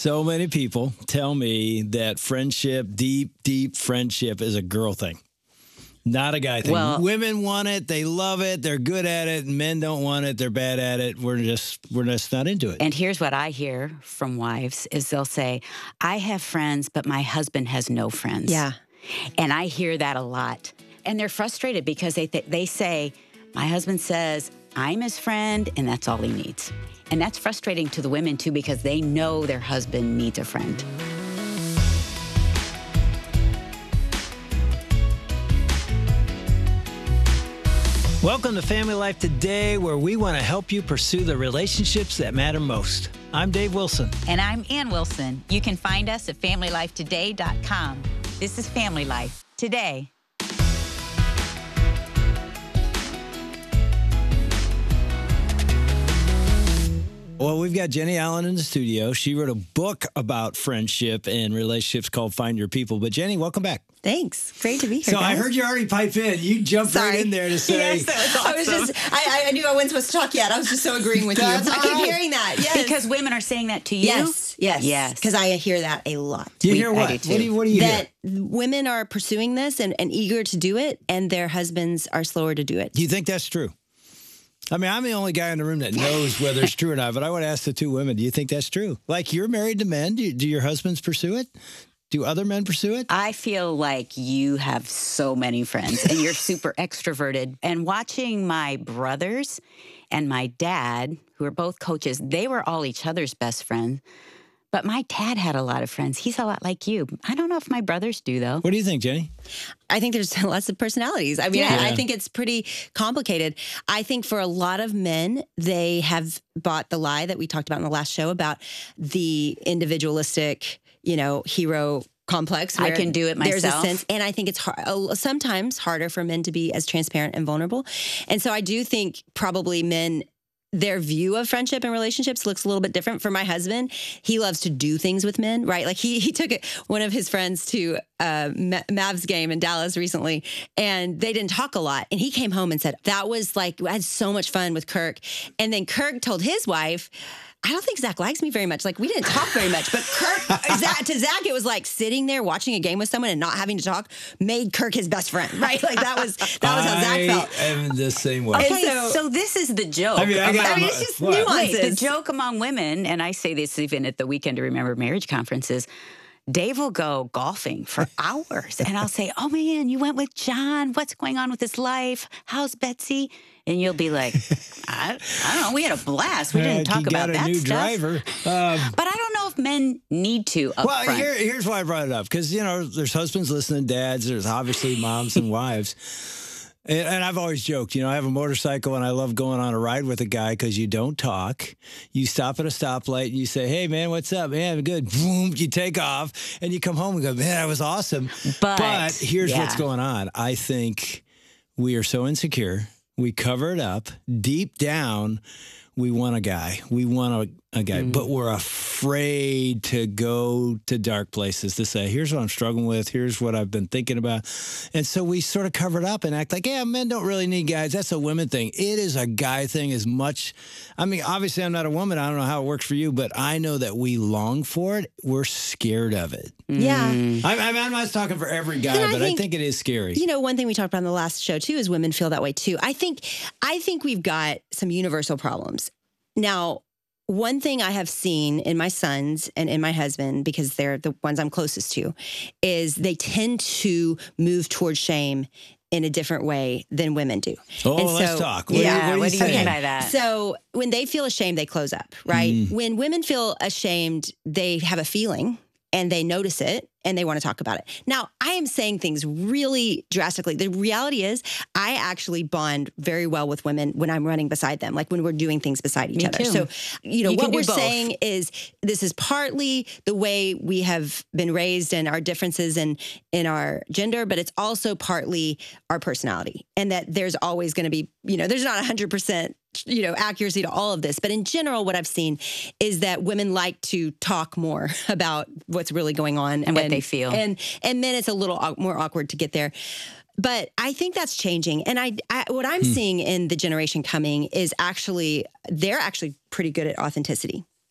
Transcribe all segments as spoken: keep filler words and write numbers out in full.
so many people tell me that friendship, deep, deep friendship is a girl thing. Not a guy thing. Well, women want it. They love it. They're good at it. Men don't want it. They're bad at it. We're just, we're just not into it. And here's what I hear from wives is they'll say, I have friends, but my husband has no friends. Yeah. And I hear that a lot. And they're frustrated because they th- they say, my husband says, I'm his friend, and that's all he needs. And that's frustrating to the women, too, because they know their husband needs a friend. Welcome to Family Life Today, where we want to help you pursue the relationships that matter most. I'm Dave Wilson. And I'm Ann Wilson. You can find us at family life today dot com. This is Family Life Today. Well, we've got Jenny Allen in the studio. She wrote a book about friendship and relationships called Find Your People. But Jenny, welcome back. Thanse. Great to be here. So guys. I heard you already pipe in. You jumped Sorry. right in there to say. Yes, that was awesome. I was just, I, I knew I wasn't supposed to talk yet. I was just so agreeing with you. I That's keep all right. hearing that. Yes. Because women are saying that to you? Yes. Yes. Yes. Because I hear that a lot. You We- hear I what? do What too. do you, what do you that hear? women are pursuing this and, and eager to do it, and their husbands are slower to do it. Do you think that's true? I mean, I'm the only guy in the room that knows whether it's true or not, but I want to ask the two women, do you think that's true? Like, you're married to men. Do, you, do your husbands pursue it? Do other men pursue it? I feel like you have so many friends and you're super extroverted. And watching my brothers and my dad, who are both coaches, they were all each other's best friends. But my dad had a lot of friends. He's a lot like you. I don't know if my brothers do, though. What do you think, Jenny? I think there's lots of personalities. I mean, Yeah. I, I think it's pretty complicated. I think for a lot of men, they have bought the lie that we talked about in the last show about the individualistic, you know, hero complex. I where can do it There's a myself. sense, and I think it's hard, uh, sometimes harder for men to be as transparent and vulnerable. And so I do think probably men, their view of friendship and relationships looks a little bit different. For my husband, he loves to do things with men, right? Like he he took it, one of his friends to a Mavs game in Dallas recently, and they didn't talk a lot. And he came home and said, that was like, I had so much fun with Kirk. And then Kirk told his wife, I don't think Zach likes me very much. Like, we didn't talk very much, but Kirk, Zach, to Zach, it was like sitting there watching a game with someone and not having to talk made Kirk his best friend, right? Like that was that was how Zach felt. I am the same way. Okay, so- so, this is the joke. I mean, I, among- I mean, it's just what? nuances. Wait, the joke among women, and I say this even at the Weekend to Remember Marriage conferences, Dave will go golfing for hours, and I'll say, oh, man, you went with John. What's going on with his life? How's Betsy? And you'll be like, I, I don't know. We had a blast. We didn't Uh, talk you about got a that new stuff. driver. Um, But I don't know if men need to up well, front. here, here's why I brought it up. Because, you know, there's husbands listening, dads. There's obviously moms and wives. And, and I've always joked, you know, I have a motorcycle and I love going on a ride with a guy because you don't talk. You stop at a stoplight and you say, hey, man, what's up? Man, good. Boom, you take off and you come home and go, man, that was awesome. But, But here's yeah. what's going on. I think we are so insecure. We cover it up. Deep down, we want a guy. We want a, a guy. Mm. But we're afraid to go to dark places to say, here's what I'm struggling with. Here's what I've been thinking about. And so we sort of cover it up and act like, yeah, men don't really need guys. That's a women thing. It is a guy thing as much. I mean, obviously, I'm not a woman. I don't know how it works for you, but I know that we long for it. We're scared of it. Yeah. Mm. I, I mean, I'm not talking for every guy, And I but I think- think it is scary. You know, one thing we talked about in the last show too is women feel that way too. I think, I think we've got some universal problems. Now, one thing I have seen in my sons and in my husband, because they're the ones I'm closest to, is they tend to move towards shame in a different way than women do. Oh, And let's so- talk. What, Yeah, do you, what, what do do you you think? mean by that? So when they feel ashamed, they close up, right? Mm. When women feel ashamed, they have a feeling and they notice it and they want to talk about it. Now, I am saying things really drastically. The reality is I actually bond very well with women when I'm running beside them, like when we're doing things beside each Me other. too. So, you know, You can what do we're both. saying is this is partly the way we have been raised and our differences in, in our gender, but it's also partly our personality, and that there's always going to be, you know, there's not one hundred percent you know, accuracy to all of this. But in general, what I've seen is that women like to talk more about what's really going on And what they feel. And and then it's a little au- more awkward to get there. But I think that's changing. And I, I what I'm Hmm. seeing in the generation coming is actually, they're actually pretty good at authenticity.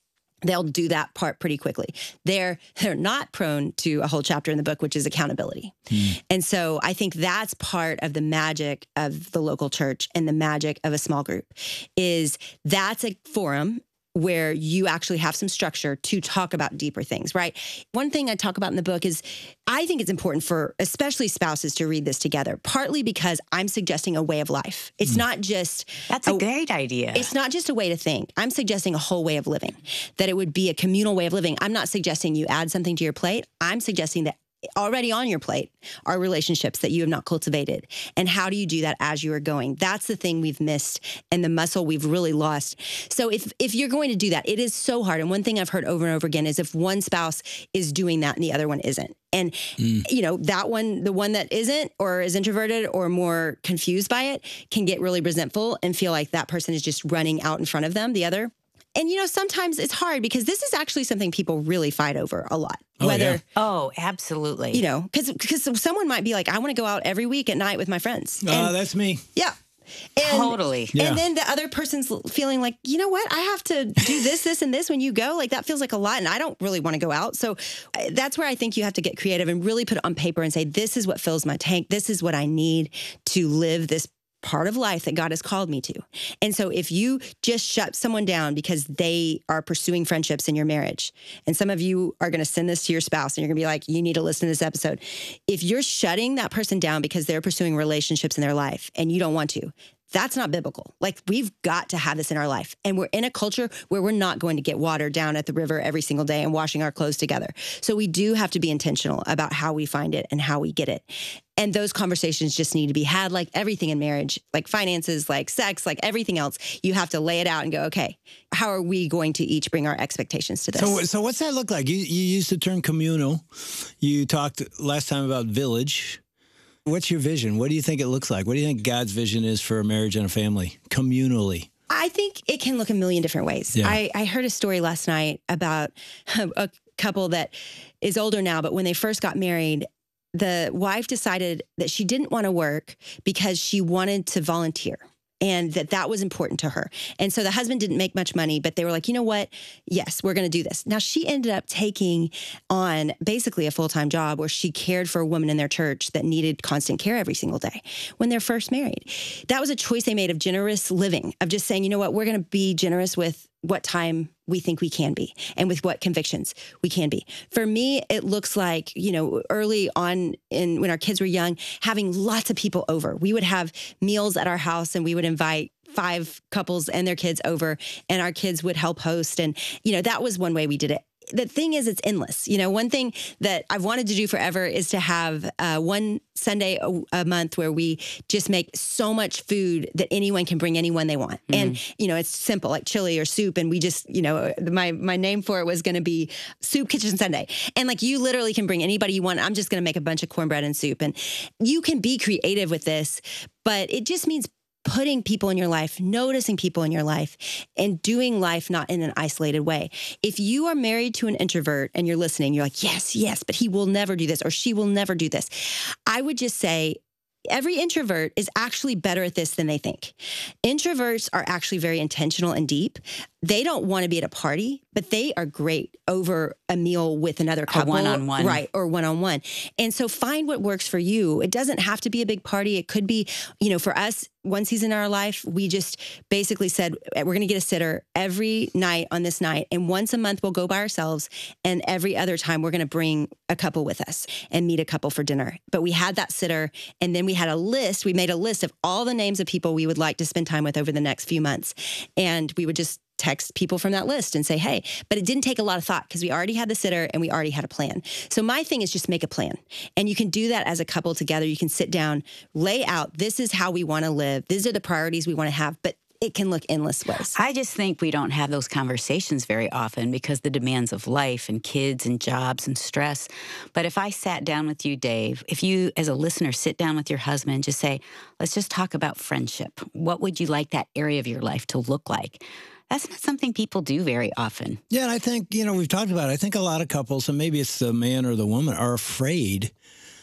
they'll do that part pretty quickly. They're they're not prone to a whole chapter in the book, which is accountability. Mm. And so I think that's part of the magic of the local church and the magic of a small group is that's a forum where you actually have some structure to talk about deeper things, right? One thing I talk about in the book is I think it's important for especially spouses to read this together, partly because I'm suggesting a way of life. It's mm. not just... That's a, a great idea. It's not just a way to think. I'm suggesting a whole way of living, that it would be a communal way of living. I'm not suggesting you add something to your plate. I'm suggesting that already on your plate are relationships that you have not cultivated. And how do you do that as you are going? That's the thing we've missed and the muscle we've really lost. So if if you're going to do that, it is so hard. And one thing I've heard over and over again is if one spouse is doing that and the other one isn't. And, mm. you know, that one, the one that isn't or is introverted or more confused by it can get really resentful and feel like that person is just running out in front of them, the other. And, you know, sometimes it's hard because this is actually something people really fight over a lot. Oh, Whether, yeah. oh, absolutely. You know, because because someone might be like, I want to go out every week at night with my friends. Oh, uh, that's me. Yeah. And, totally. And yeah. then the other person's feeling like, you know what? I have to do this, this, and this when you go. Like, that feels like a lot, and I don't really want to go out. So uh, that's where I think you have to get creative and really put it on paper and say, this is what fills my tank. This is what I need to live this part of life that God has called me to. And so if you just shut someone down because they are pursuing friendships in your marriage, and some of you are going to send this to your spouse and you're going to be like, you need to listen to this episode. If you're shutting that person down because they're pursuing relationships in their life and you don't want to, that's not biblical. Like, we've got to have this in our life. And we're in a culture where we're not going to get water down at the river every single day and washing our clothes together. So we do have to be intentional about how we find it and how we get it. And those conversations just need to be had, like everything in marriage, like finances, like sex, like everything else. You have to lay it out and go, okay, how are we going to each bring our expectations to this? So, so what's that look like? You, you used the term communal. You talked last time about village. What's your vision? What do you think it looks like? What do you think God's vision is for a marriage and a family, communally? I think it can look a million different ways. Yeah. I, I heard a story last night about a couple that is older now, but when they first got married, the wife decided that she didn't want to work because she wanted to volunteer. And that that was important to her. And so the husband didn't make much money, but they were like, you know what? Yes, we're going to do this. Now, she ended up taking on basically a full-time job where she cared for a woman in their church that needed constant care every single day when they're first married. That was a choice they made of generous living, of just saying, you know what? We're going to be generous with what time we think we can be and with what convictions we can be. For me, it looks like, you know, early on in when our kids were young, having lots of people over. We would have meals at our house and we would invite five couples and their kids over, and our kids would help host. And, you know, that was one way we did it. The thing is, it's endless. You know, one thing that I've wanted to do forever is to have uh, one Sunday a, a month where we just make so much food that anyone can bring anyone they want. Mm. And, you know, it's simple, like chili or soup. And we just, you know, my, my name for it was going to be Soup Kitchen Sunday. And like, you literally can bring anybody you want. I'm just going to make a bunch of cornbread and soup. And you can be creative with this, but it just means putting people in your life, noticing people in your life, and doing life not in an isolated way. If you are married to an introvert and you're listening, you're like, yes, yes, but he will never do this or she will never do this. I would just say, every introvert is actually better at this than they think. Introverts are actually very intentional and deep. They don't want to be at a party, but they are great over a meal with another couple. A one-on-one. Right, or one-on-one. And so find what works for you. It doesn't have to be a big party. It could be, you know, for us, one season in our life, we just basically said, we're going to get a sitter every night on this night. And once a month, we'll go by ourselves. And every other time, we're going to bring a couple with us and meet a couple for dinner. But we had that sitter. And then we had a list. We made a list of all the names of people we would like to spend time with over the next few months. And we would just text people from that list and say, hey, but it didn't take a lot of thought because we already had the sitter and we already had a plan. So my thing is just make a plan. And you can do that as a couple together. You can sit down, lay out, this is how we want to live. These are the priorities we want to have, but it can look endless ways. I just think we don't have those conversations very often because the demands of life and kids and jobs and stress. But if I sat down with you, Dave, if you as a listener sit down with your husband and just say, let's just talk about friendship. What would you like that area of your life to look like? That's not something people do very often. Yeah, and I think, you know, we've talked about it. I think a lot of couples, and maybe it's the man or the woman, are afraid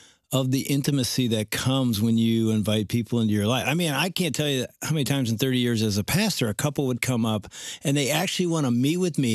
of the intimacy that comes when you invite people into your life. I mean, I can't tell you how many times in thirty years as a pastor, a couple would come up and they actually want to meet with me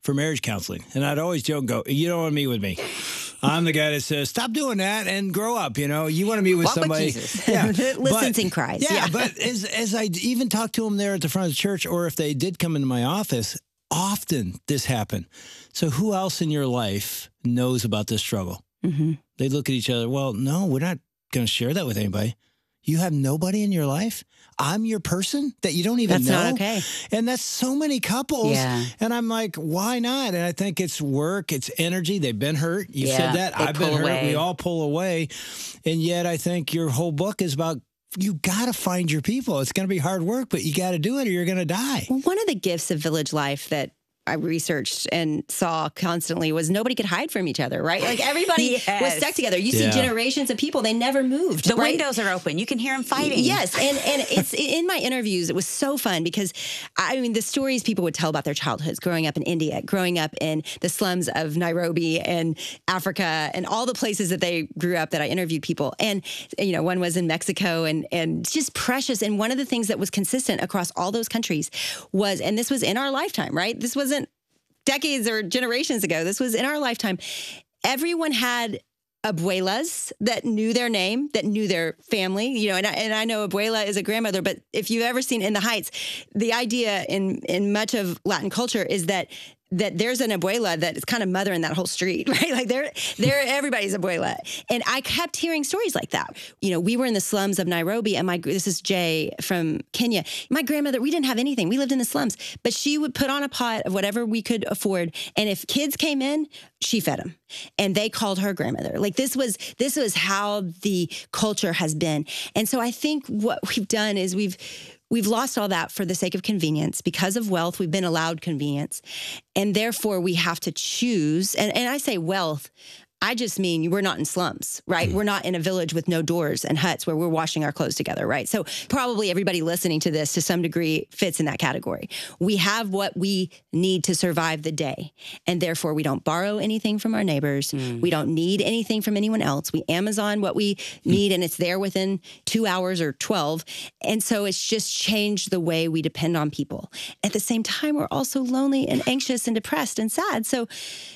for marriage counseling. And I'd always joke, go, you don't want to meet with me. I'm the guy that says, stop doing that and grow up. You know, you want to meet with Walk somebody. With Jesus. Yeah, Listens but, and cries. Yeah, Yeah. but as, as I even talked to them there at the front of the church, or if they did come into my office, often this happened. So who else in your life knows about this struggle? Mm-hmm. They look at each other. Well, no, we're not going to share that with anybody. You have nobody in your life? I'm your person that you don't even That's know? not okay. And that's so many couples. Yeah. And I'm like, why not? And I think it's work, it's energy. They've been hurt. You Yeah, said that. they I've been pull hurt. away. We all pull away. And yet I think your whole book is about you got to find your people. It's going to be hard work, but you got to do it or you're going to die. Well, one of the gifts of village life that I researched and saw constantly was nobody could hide from each other, right? Like everybody Yes. was stuck together. You see Yeah. generations of people, they never moved. The right? windows are open. You can hear them fighting. Yes, and and it's in my interviews. It was so fun because I mean the stories people would tell about their childhoods, growing up in India, growing up in the slums of Nairobi and Africa, and all the places that they grew up. That I interviewed people, and you know, one was in Mexico, and and just precious. And one of the things that was consistent across all those countries was, and this was in our lifetime, right? This wasn't decades or generations ago. This was in our lifetime. Everyone had abuelas that knew their name, that knew their family, you know, and I, and I know abuela is a grandmother, but if you've ever seen In the Heights, the idea in, in much of Latin culture is that that there's an abuela that is kind of mothering that whole street, right? Like they're, they're everybody's abuela. And I kept hearing stories like that. You know, we were in the slums of Nairobi, and my, this is Jay from Kenya. My grandmother, we didn't have anything. We lived in the slums, but she would put on a pot of whatever we could afford. And if kids came in, she fed them, and they called her grandmother. Like this was, this was how the culture has been. And so I think what we've done is we've, We've lost all that for the sake of convenience. Because of wealth, we've been allowed convenience. And therefore, we have to choose. And, and I say wealth, I just mean we're not in slums, right? Mm. We're not in a village with no doors and huts where we're washing our clothes together, right? So probably everybody listening to this to some degree fits in that category. We have what we need to survive the day. And therefore, we don't borrow anything from our neighbors. Mm. We don't need anything from anyone else. We Amazon what we need, mm. and it's there within two hours or twelve. And so it's just changed the way we depend on people. At the same time, we're also lonely and anxious and depressed and sad. So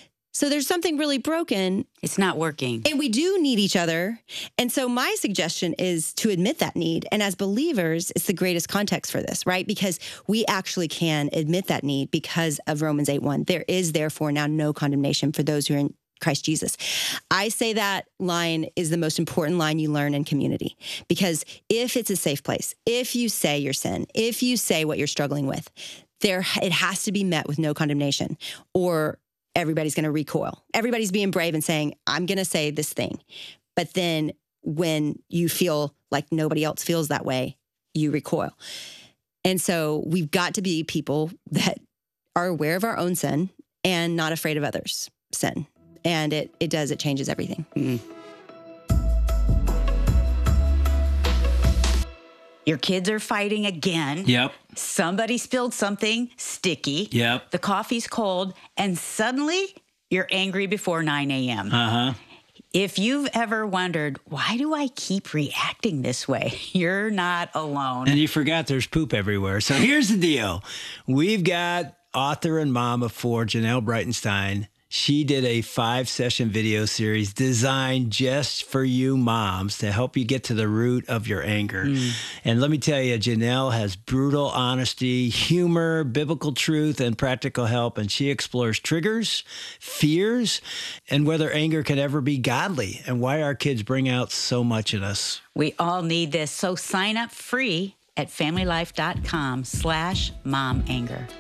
So there's something really broken. It's not working. And we do need each other. And so my suggestion is to admit that need. And as believers, it's the greatest context for this, right? Because we actually can admit that need because of Romans eight one. There is therefore now no condemnation for those who are in Christ Jesus. I say that line is the most important line you learn in community, because if it's a safe place, if you say your sin, if you say what you're struggling with, there it has to be met with no condemnation, or everybody's going to recoil. Everybody's being brave and saying, I'm going to say this thing. But then when you feel like nobody else feels that way, you recoil. And so we've got to be people that are aware of our own sin and not afraid of others' sin. And it it does, it changes everything. Mm. Your kids are fighting again. Yep. Somebody spilled something sticky. Yep. The coffee's cold, and suddenly you're angry before nine a.m. Uh-huh. If you've ever wondered, why do I keep reacting this way? You're not alone. And you forgot there's poop everywhere. So here's the deal. We've got author and mom of four, Janelle Breitenstein. She did a five-session video series designed just for you moms to help you get to the root of your anger. Mm. And let me tell you, Janelle has brutal honesty, humor, biblical truth, and practical help. And she explores triggers, fears, and whether anger can ever be godly, and why our kids bring out so much in us. We all need this. So sign up free at familylife.com slash momanger.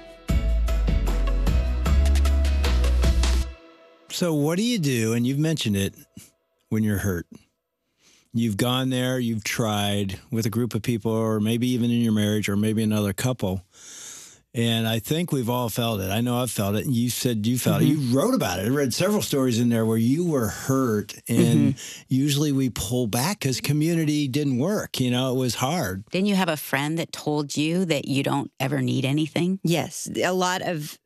So what do you do, and you've mentioned it, when you're hurt? You've gone there, you've tried with a group of people, or maybe even in your marriage, or maybe another couple. And I think we've all felt it. I know I've felt it. And you said you felt mm-hmm. it. You wrote about it. I read several stories in there where you were hurt. And mm-hmm. usually we pull back because community didn't work. You know, it was hard. Didn't you have a friend that told you that you don't ever need anything? Yes. A lot of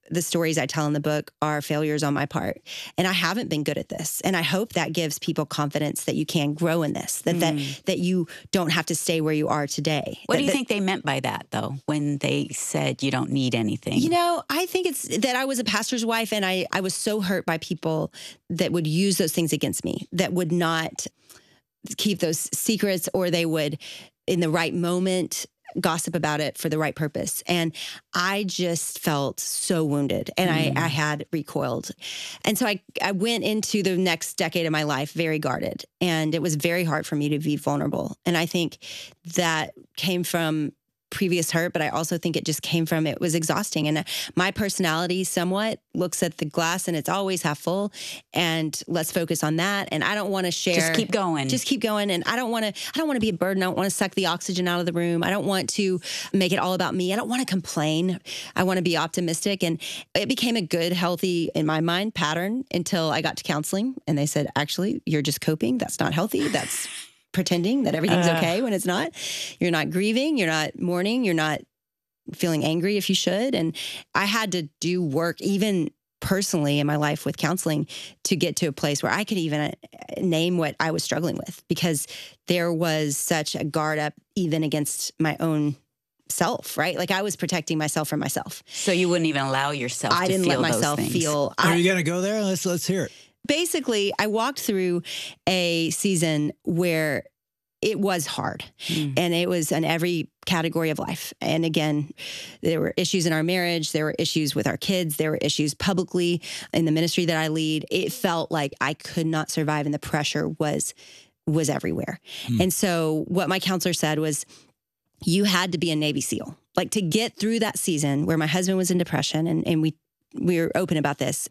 the stories I tell in the book are failures on my part. And I haven't been good at this. And I hope that gives people confidence that you can grow in this, that, mm. that, that you don't have to stay where you are today. What that, do you that, think they meant by that, though, when they said you don't need anything? You know, I think it's that I was a pastor's wife, and I, I was so hurt by people that would use those things against me, that would not keep those secrets, or they would, in the right moment, gossip about it for the right purpose. And I just felt so wounded, and mm. I, I had recoiled. And so I, I went into the next decade of my life very guarded, and it was very hard for me to be vulnerable. And I think that came from previous hurt, but I also think it just came from, it was exhausting. And my personality somewhat looks at the glass and it's always half full, and let's focus on that. And I don't want to share. Just keep going. Just keep going. And I don't want to, I don't want to be a burden. I don't want to suck the oxygen out of the room. I don't want to make it all about me. I don't want to complain. I want to be optimistic. And it became a good, healthy, in my mind, pattern until I got to counseling, and they said, actually, you're just coping. That's not healthy. That's pretending that everything's uh, okay when it's not. You're not grieving. You're not mourning. You're not feeling angry if you should. And I had to do work, even personally in my life with counseling, to get to a place where I could even name what I was struggling with, because there was such a guard up even against my own self, right? Like I was protecting myself from myself. So you wouldn't even allow yourself I to didn't feel let myself those things. feel. Are I, you going to go there? Let's, let's hear it. Basically, I walked through a season where it was hard, mm. and it was in every category of life. And again, there were issues in our marriage. There were issues with our kids. There were issues publicly in the ministry that I lead. It felt like I could not survive, and the pressure was, was everywhere. Mm. And so what my counselor said was, you had to be a Navy SEAL, like to get through that season where my husband was in depression, and, and we, we were open about this,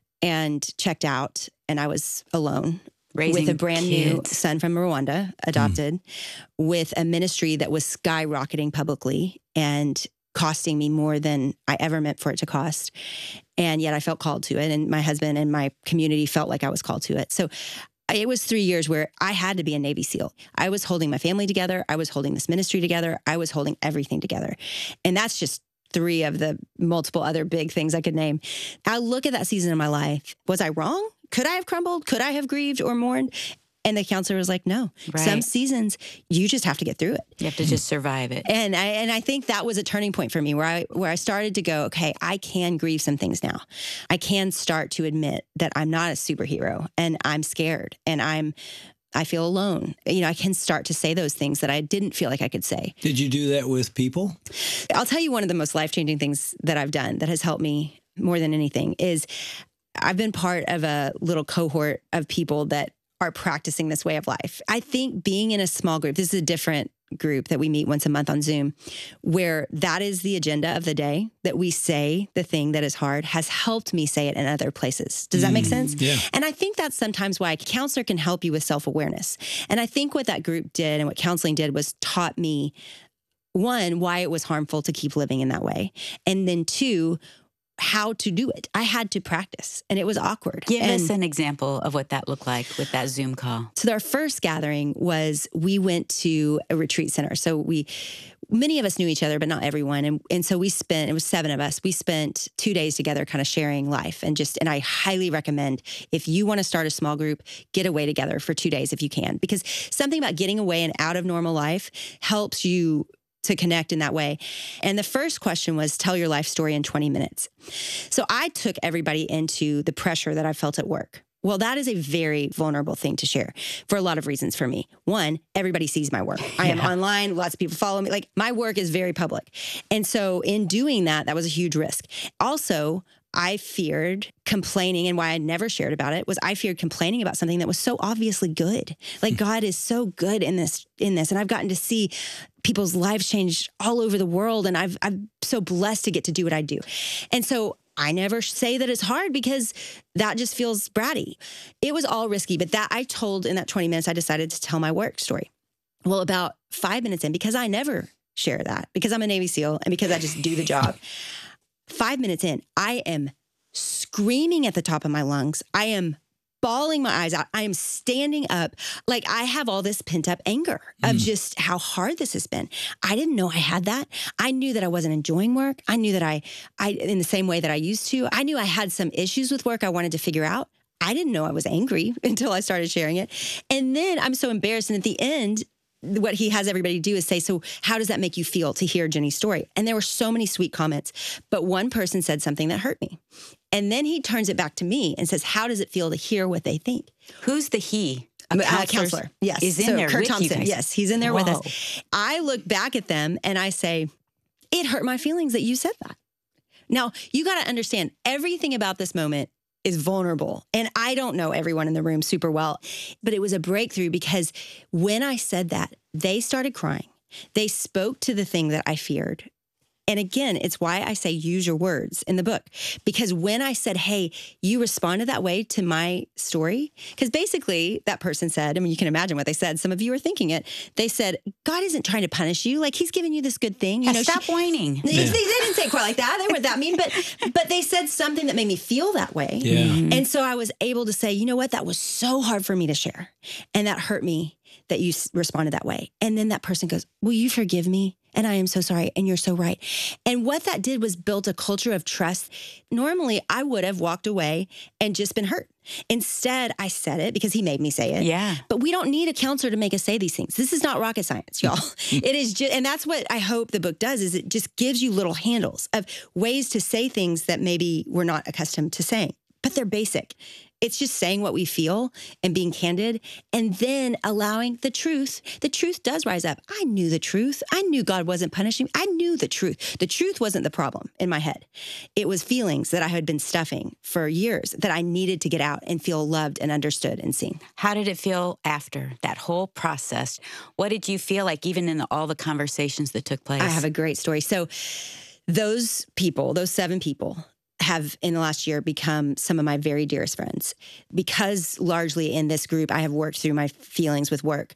and checked out, and I was alone. Raising with a brand kids. new son from Rwanda, adopted, mm. with a ministry that was skyrocketing publicly and costing me more than I ever meant for it to cost. And yet I felt called to it. And my husband and my community felt like I was called to it. So it was three years where I had to be a Navy SEAL. I was holding my family together. I was holding this ministry together. I was holding everything together. And that's just three of the multiple other big things I could name. I look at that season of my life. Was I wrong? Could I have crumbled? Could I have grieved or mourned? And the counselor was like, no, right. Some seasons you just have to get through it. You have to just survive it. And I, and I think that was a turning point for me where I, where I started to go, okay, I can grieve some things now. I can start to admit that I'm not a superhero, and I'm scared, and I'm, I feel alone. You know, I can start to say those things that I didn't feel like I could say. Did you do that with people? I'll tell you one of the most life-changing things that I've done that has helped me more than anything is I've been part of a little cohort of people that are practicing this way of life. I think being in a small group, this is a different group that we meet once a month on Zoom, where that is the agenda of the day, that we say the thing that is hard, has helped me say it in other places. Does that make sense? Yeah. And I think that's sometimes why a counselor can help you with self-awareness. And I think what that group did and what counseling did was taught me, one, why it was harmful to keep living in that way. And then two, how to do it. I had to practice, and it was awkward. Give and us an example of what that looked like with that Zoom call. So our first gathering was, we went to a retreat center. So we, many of us knew each other, but not everyone. And, and so we spent, it was seven of us. We spent two days together kind of sharing life, and just, and I highly recommend, if you want to start a small group, get away together for two days if you can, because something about getting away and out of normal life helps you to connect in that way. And the first question was, tell your life story in twenty minutes. So I took everybody into the pressure that I felt at work. Well, that is a very vulnerable thing to share for a lot of reasons for me. One, everybody sees my work. I am yeah. online. Lots of people follow me. Like, my work is very public. And so in doing that, that was a huge risk. Also, I feared complaining, and why I never shared about it was I feared complaining about something that was so obviously good. Like, God is so good in this, in this. And I've gotten to see people's lives change all over the world. And I've, I'm so blessed to get to do what I do. And so I never say that it's hard, because that just feels bratty. It was all risky, but that I told in that twenty minutes, I decided to tell my work story. Well, about five minutes in, because I never share that, because I'm a Navy SEAL and because I just do the job. Five minutes in, I am screaming at the top of my lungs. I am bawling my eyes out. I am standing up. Like I have all this pent up anger of Mm. just how hard this has been. I didn't know I had that. I knew that I wasn't enjoying work. I knew that I, I, in the same way that I used to, I knew I had some issues with work I wanted to figure out. I didn't know I was angry until I started sharing it. And then I'm so embarrassed. And at the end, what he has everybody do is say, so how does that make you feel to hear Jenny's story? And there were so many sweet comments, but one person said something that hurt me. And then he turns it back to me and says, how does it feel to hear what they think? Who's the he? A uh, counselor. Yes. Is in so there Kurt with you Thompson. guys. Yes, he's in there Whoa. with us. I look back at them and I say, it hurt my feelings that you said that. Now, you got to understand, everything about this moment is vulnerable. And I don't know everyone in the room super well, but it was a breakthrough because when I said that, they started crying. They spoke to the thing that I feared. And again, it's why I say use your words in the book. Because when I said, hey, you responded that way to my story, because basically that person said, I mean, you can imagine what they said. Some of you are thinking it. They said, God isn't trying to punish you. Like he's giving you this good thing. You Yeah, know, stop she, whining. They, they didn't say it quite like that. They weren't that mean, but but they said something that made me feel that way. Yeah. Mm-hmm. And so I was able to say, you know what? That was so hard for me to share. And that hurt me that you s- responded that way. And then that person goes, will you forgive me? And I am so sorry. And you're so right. And what that did was built a culture of trust. Normally, I would have walked away and just been hurt. Instead, I said it because he made me say it. Yeah. But we don't need a counselor to make us say these things. This is not rocket science, y'all. It is just, and that's what I hope the book does, is it just gives you little handles of ways to say things that maybe we're not accustomed to saying, but they're basic. It's just saying what we feel and being candid and then allowing the truth. The truth does rise up. I knew the truth. I knew God wasn't punishing me. I knew the truth. The truth wasn't the problem in my head. It was feelings that I had been stuffing for years that I needed to get out and feel loved and understood and seen. How did it feel after that whole process? What did you feel like even in the, all the conversations that took place? I have a great story. So those people, those seven people, have in the last year become some of my very dearest friends because largely in this group, I have worked through my feelings with work.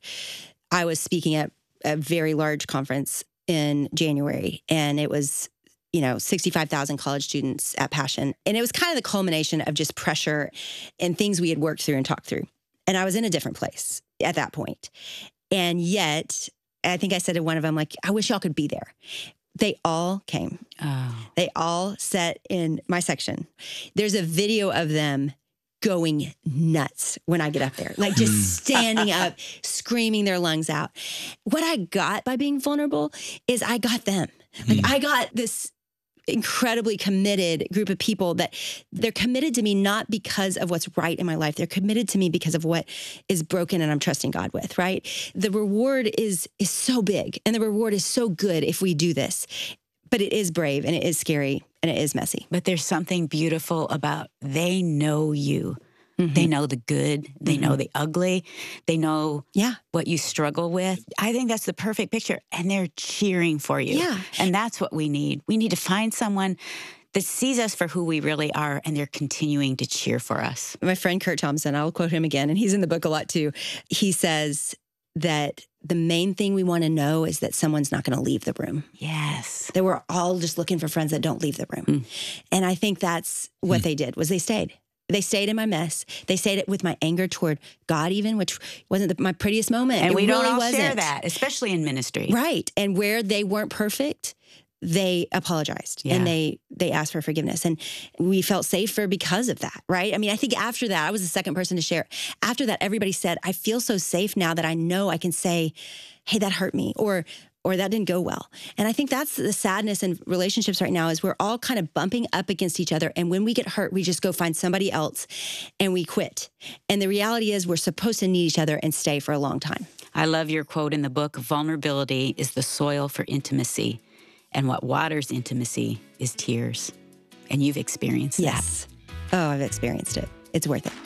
I was speaking at a very large conference in January and it was, you know, sixty-five thousand college students at Passion. And it was kind of the culmination of just pressure and things we had worked through and talked through. And I was in a different place at that point. And yet, I think I said to one of them, like, I wish y'all could be there. They all came. Oh. They all sat in my section. There's a video of them going nuts when I get up there, like just standing up, screaming their lungs out. What I got by being vulnerable is I got them. Like I got this incredibly committed group of people that they're committed to me not because of what's right in my life. They're committed to me because of what is broken and I'm trusting God with, right? The reward is is so big and the reward is so good if we do this. But it is brave and it is scary and it is messy. But there's something beautiful about they know you. Mm-hmm. They know the good. They Mm-hmm. know the ugly. They know Yeah. what you struggle with. I think that's the perfect picture. And they're cheering for you. Yeah. And that's what we need. We need to find someone that sees us for who we really are and they're continuing to cheer for us. My friend Kurt Thompson, I'll quote him again, and he's in the book a lot too. He says that the main thing we want to know is that someone's not going to leave the room. Yes. That we're all just looking for friends that don't leave the room. Mm. And I think that's what mm. they did, was they stayed. They stayed in my mess. They stayed with my anger toward God even, which wasn't the, my prettiest moment. And it we don't really all wasn't. share that, especially in ministry. Right. And where they weren't perfect, they apologized Yeah. and they they asked for forgiveness. And we felt safer because of that, right? I mean, I think after that, I was the second person to share. After that, everybody said, I feel so safe now that I know I can say, hey, that hurt me, or or that didn't go well. And I think that's the sadness in relationships right now is we're all kind of bumping up against each other. And when we get hurt, we just go find somebody else and we quit. And the reality is we're supposed to need each other and stay for a long time. I love your quote in the book, vulnerability is the soil for intimacy. And what waters intimacy is tears. And you've experienced yes. that. Oh, I've experienced it. It's worth it.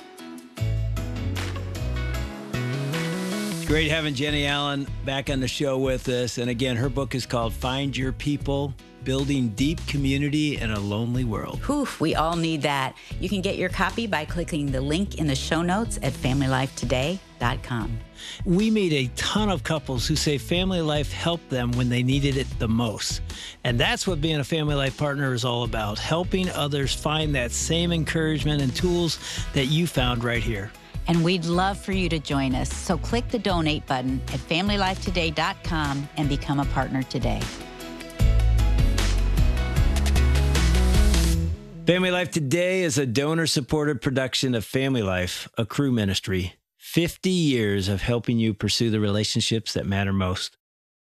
Great having Jenny Allen back on the show with us. And again, her book is called Find Your People, building deep community in a lonely world. Whew, we all need that. You can get your copy by clicking the link in the show notes at family life today dot com. We meet a ton of couples who say Family Life helped them when they needed it the most. And that's what being a Family Life partner is all about, helping others find that same encouragement and tools that you found right here. And we'd love for you to join us. So click the donate button at family life today dot com and become a partner today. Family Life Today is a donor-supported production of Family Life, a Cru ministry. fifty years of helping you pursue the relationships that matter most.